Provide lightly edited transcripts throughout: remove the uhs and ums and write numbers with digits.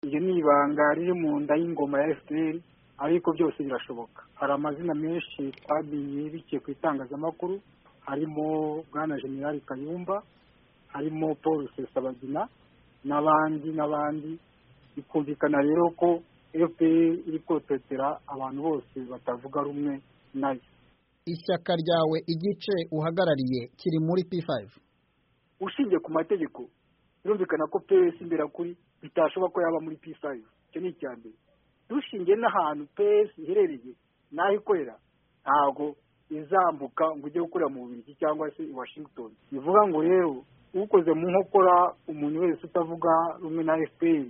Iyo ni ibanga riri mu nda y'ingoma ya FPR, ariko byose birashoboka. Hari amazina menshi twamenye biciye ku itangazamakuru, harimo Bwana General Kayumba, harimo Paul Rusesabagina n'abandi. Bikumvikana rero ko FPR iri kototera abantu bose batavuga rumwe nayo. Ishyaka ryawe igice uhagarariye kiri muri P5? Ushingiye ku mategeko birumvikana ko PS imbera kuri bitashoboka ko yaba muri P5. Icyo ni icya mbere. Dushingiye n'ahantu PS iherereye naho ikorera, ntago izambuka ngo ujye gukorera mu Bubiligi cyangwa se i Washington. Bivuga ngo rero ukoze mu nkokora umuntu wese utavuga rumwe na FPR,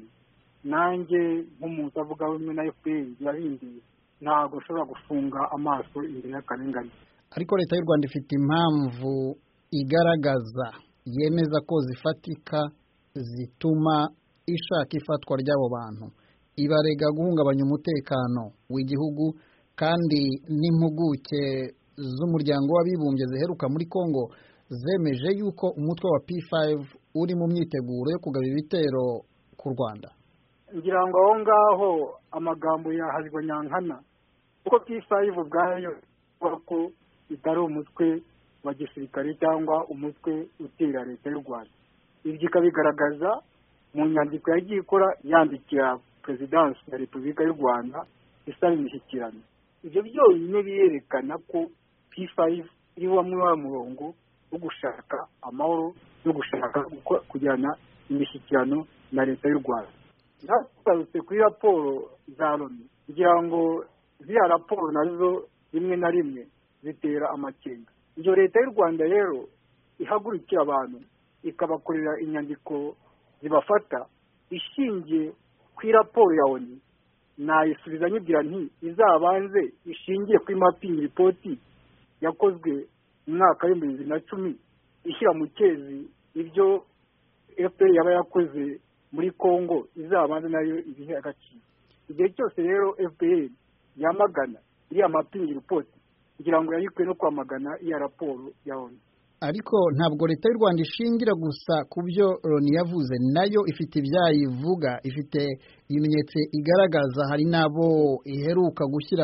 nanjye nk'umuntu utavuga rumwe na FPR yarindiye, ntago ushobora gufunga amaso imbere y'akarengane. Ariko leta y'u Rwanda ifite impamvu igaragaza yemeza ko zifatika zituma ishaka ifatwa ry'abo bantu. Ibarega guhungabanya umutekano w'igihugu, kandi n'impuguke z'umuryango w'abibumbye ziheruka muri Kongo zemeje yuko umutwe wa P5 uri mu myiteguro yo kugaba ibitero ku Rwanda. Ngira ngo aho ngaho amagambo yahazwa nyankana, kuko P5 ubwayo ko itari umutwe wa gisirikare cyangwa umutwe utera leta y'u Rwanda. Ibyo ikabigaragaza mu nyandiko yagiye ikora yandikira Perezidansi ya Repubulika y'u Rwanda isaba imishyikirano. Ibyo byonyine birerekana ko P5 iri muri wa murongo wo gushaka amahoro no gushaka kujyana imishyikirano na leta y'u Rwanda. Ntagarutse kuri raporo za Loni, kugira ngo ziriya raporo nazo rimwe na rimwe zitera amakenga. Iyo leta y'u Rwanda rero ihagurukira abantu ikabakorera inyandiko zibafata ishingiye ku raporo ya Loni, nayisubiza nyibwira nti izabanze ishingiye kuri mapping report yakozwe mu mwaka wa 2010 ishyira mu cyezi ibyo FPR yaba yakoze muri Kongo, izabanze nayo ibihe agaciro. Igihe cyose rero FPR yamagana iriya mapping report kugira ngo yarikwe no kwamagana iya raporo ya Loni. Ariko ntabwo leta y'u Rwanda ishingira gusa ku byo Loni yavuze, nayo ifite ibyayivuga, ifite ibimenyetso igaragaza. Hari nabo iheruka gushyira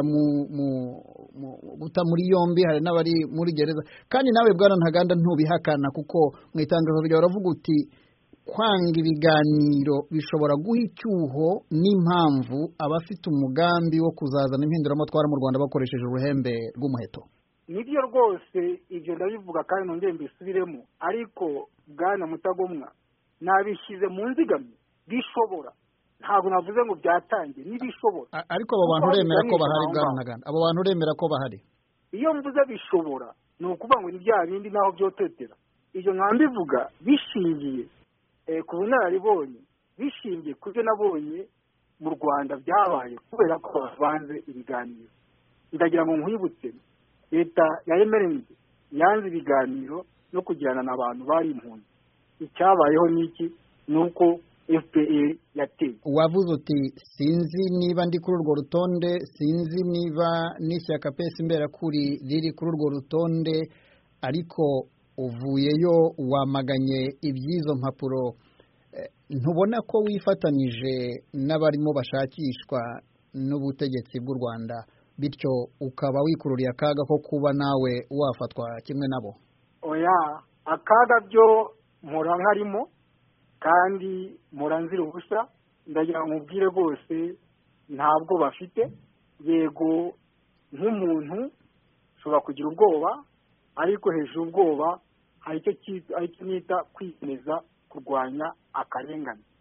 guta muri yombi, hari n'abari muri gereza. Kandi nawe Bwana Ntaganda ntubihakana, kuko mu itangazo ryawe uravuga uti kwanga ibiganiro bishobora guha icyuho n'impamvu abafite umugambi wo kuzazana impinduramatwara mu Rwanda bakoresheje uruhembe rw'umuheto. Nibyo rwose, ibyo ndabivuga kandi nongeye mbisubiremo, ariko Bwana Mutagomwa nabishyize mu nzigamye bishobora. Ntabwo navuze ngo byatangiye, nibishobora. Ariko abo bantu uremera ko bahari Bwana Ntaganda? Abo bantu uremera ko bahari? Iyo mvuze bishobora ni ukuvuga ngo ni bya bindi naho byototera. Ibyo nkambivuga bishingiye ku bunararibonye, bishingiye ku byo nabonye mu Rwanda byabaye kubera ko bavanze ibiganiro. Ndagira ngo nkwibutse, leta ya MRND yanze ibiganiro no kugirana n'abantu bari impunzi. Icyabayeho niki nuko FPR yateye. Wavuze uti sinzi niba ndi kuri urwo rutonde, sinzi niba n'ishyaka PS imberakuri riri kuri urwo rutonde, ariko uvuyeyo wamaganye iby'izo mpapuro. Ntubona ko wifatanije n'abarimo bashakishwa n'ubutegetsi bw'u Rwanda, bityo ukaba wikururiye akaga ko kuba nawe wafatwa kimwe nabo? Oya, akaga byo mpora nkarimo kandi mpora nzira ubusa. Ndagira ngo nkubwire rwose ntabwo bafite. Yego, nk'umuntu ushobora kugira ubwoba, ariko hejuru ubwoba hari icyo nita kwiyemeza kurwanya akarengane.